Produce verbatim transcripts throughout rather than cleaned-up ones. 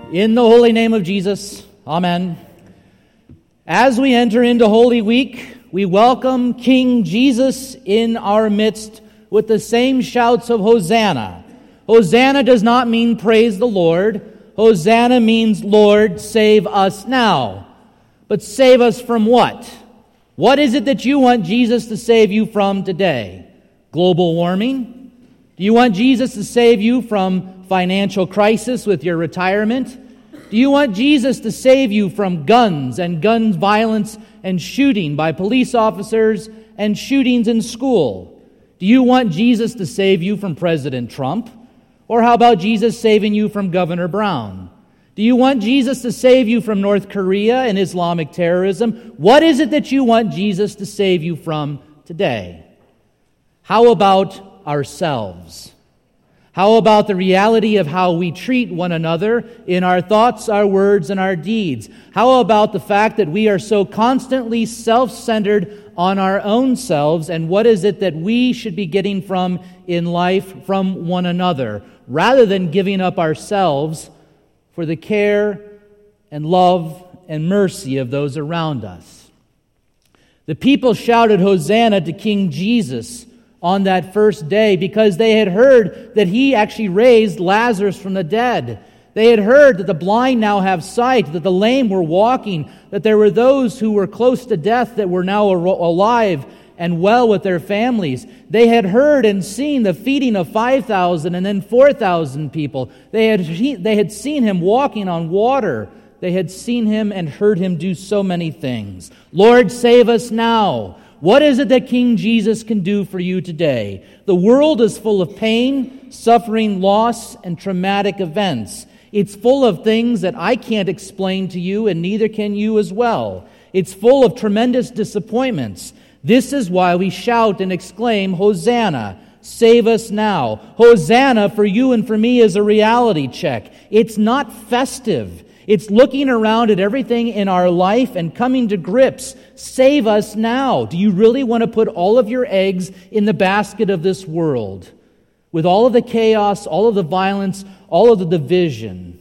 In the holy name of Jesus, amen. As we enter into Holy Week, we welcome King Jesus in our midst with the same shouts of Hosanna. Hosanna does not mean praise the Lord. Hosanna means, Lord, save us now. But save us from what? What is it that you want Jesus to save you from today? Global warming? Do you want Jesus to save you from financial crisis with your retirement? Do you want Jesus to save you from guns and gun violence and shooting by police officers and shootings in school? Do you want Jesus to save you from President Trump? Or how about Jesus saving you from Governor Brown? Do you want Jesus to save you from North Korea and Islamic terrorism? What is it that you want Jesus to save you from today? How about ourselves? How about the reality of how we treat one another in our thoughts, our words, and our deeds? How about the fact that we are so constantly self-centered on our own selves, and what is it that we should be getting from in life from one another, rather than giving up ourselves for the care and love and mercy of those around us? The people shouted Hosanna to King Jesus on that first day because they had heard that he actually raised Lazarus from the dead. They had heard that the blind now have sight, that the lame were walking, that there were those who were close to death that were now alive and well with their families. They had heard and seen the feeding of five thousand and then four thousand people. They had, they had seen him walking on water. They had seen him and heard him do so many things. Lord, save us now. What is it that King Jesus can do for you today? The world is full of pain, suffering, loss, and traumatic events. It's full of things that I can't explain to you, and neither can you as well. It's full of tremendous disappointments. This is why we shout and exclaim, Hosanna, save us now. Hosanna for you and for me is a reality check. It's not festive. It's looking around at everything in our life and coming to grips. Save us now. Do you really want to put all of your eggs in the basket of this world? With all of the chaos, all of the violence, all of the division.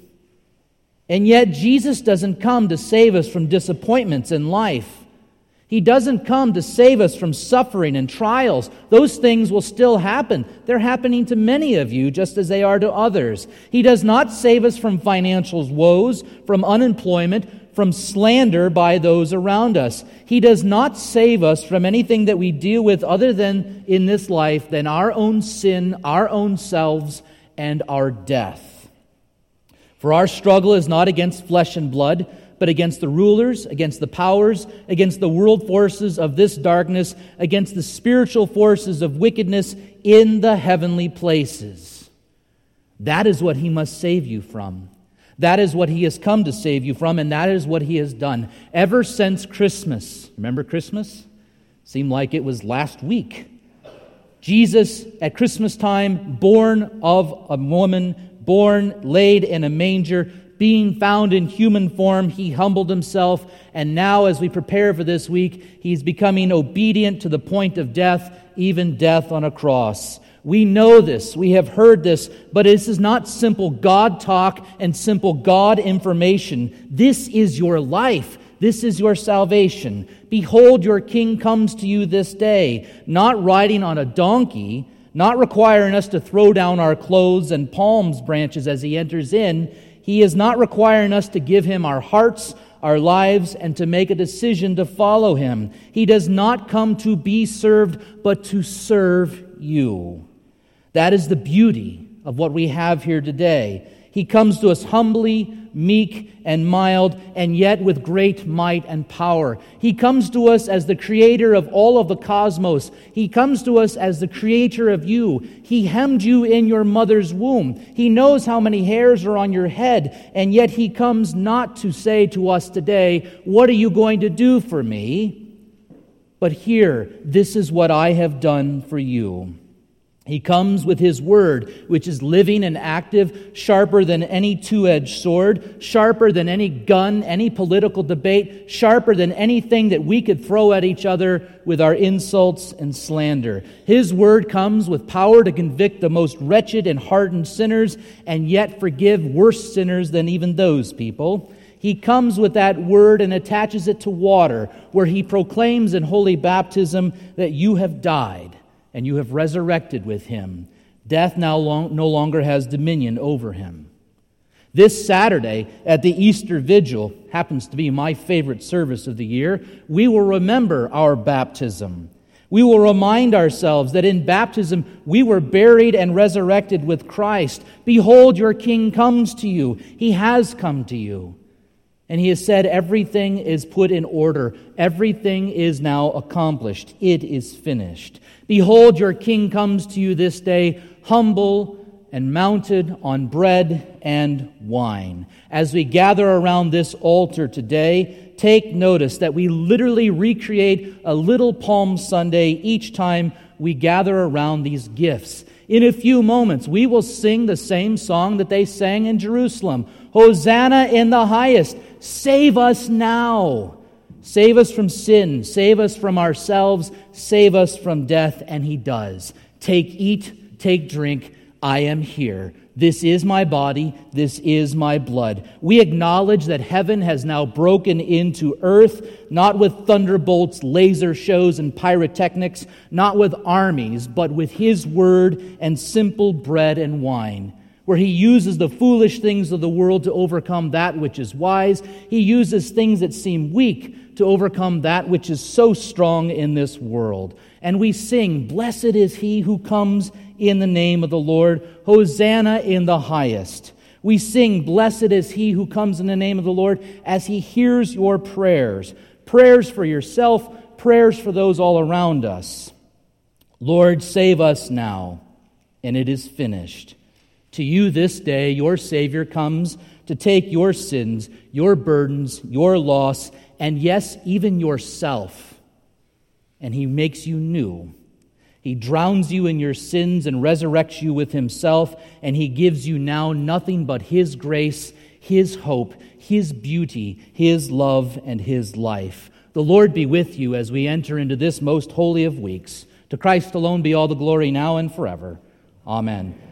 And yet Jesus doesn't come to save us from disappointments in life. He doesn't come to save us from suffering and trials. Those things will still happen. They're happening to many of you just as they are to others. He does not save us from financial woes, from unemployment, from slander by those around us. He does not save us from anything that we deal with other than in this life than our own sin, our own selves, and our death. For our struggle is not against flesh and blood, but against the rulers, against the powers, against the world forces of this darkness, against the spiritual forces of wickedness in the heavenly places. That is what he must save you from. That is what he has come to save you from, and that is what he has done ever since Christmas. Remember Christmas? Seemed like it was last week. Jesus, at Christmas time, born of a woman, born, laid in a manger, being found in human form, he humbled himself, and now as we prepare for this week, he's becoming obedient to the point of death, even death on a cross. We know this, we have heard this, but this is not simple God talk and simple God information. This is your life. This is your salvation. Behold, your King comes to you this day, not riding on a donkey, not requiring us to throw down our clothes and palm branches as he enters in. He is not requiring us to give him our hearts, our lives, and to make a decision to follow him. He does not come to be served, but to serve you. That is the beauty of what we have here today. He comes to us humbly, meek, and mild, and yet with great might and power. He comes to us as the creator of all of the cosmos. He comes to us as the creator of you. He hemmed you in your mother's womb. He knows how many hairs are on your head, and yet he comes not to say to us today, what are you going to do for me? But here, this is what I have done for you. He comes with His Word, which is living and active, sharper than any two-edged sword, sharper than any gun, any political debate, sharper than anything that we could throw at each other with our insults and slander. His Word comes with power to convict the most wretched and hardened sinners, and yet forgive worse sinners than even those people. He comes with that Word and attaches it to water, where He proclaims in holy baptism that you have died, and you have resurrected with Him. Death now long, no longer has dominion over Him. This Saturday at the Easter Vigil, happens to be my favorite service of the year, we will remember our baptism. We will remind ourselves that in baptism we were buried and resurrected with Christ. Behold, your King comes to you. He has come to you. And He has said everything is put in order. Everything is now accomplished. It is finished. Behold, your King comes to you this day, humble and mounted on bread and wine. As we gather around this altar today, take notice that we literally recreate a little Palm Sunday each time we gather around these gifts. In a few moments, we will sing the same song that they sang in Jerusalem. Hosanna in the highest. Save us now. Save us from sin. Save us from ourselves. Save us from death. And He does. Take, eat, take, drink. I am here. This is my body. This is my blood. We acknowledge that heaven has now broken into earth, not with thunderbolts, laser shows, and pyrotechnics, not with armies, but with His Word and simple bread and wine, where He uses the foolish things of the world to overcome that which is wise. He uses things that seem weak to overcome that which is so strong in this world. And we sing, blessed is He who comes in the name of the Lord. Hosanna in the highest. We sing, blessed is He who comes in the name of the Lord, as He hears your prayers. Prayers for yourself, prayers for those all around us. Lord, save us now, and it is finished. To you this day, your Savior comes to take your sins, your burdens, your loss, and yes, even yourself. And He makes you new. He drowns you in your sins and resurrects you with Himself, and He gives you now nothing but His grace, His hope, His beauty, His love, and His life. The Lord be with you as we enter into this most holy of weeks. To Christ alone be all the glory now and forever. Amen.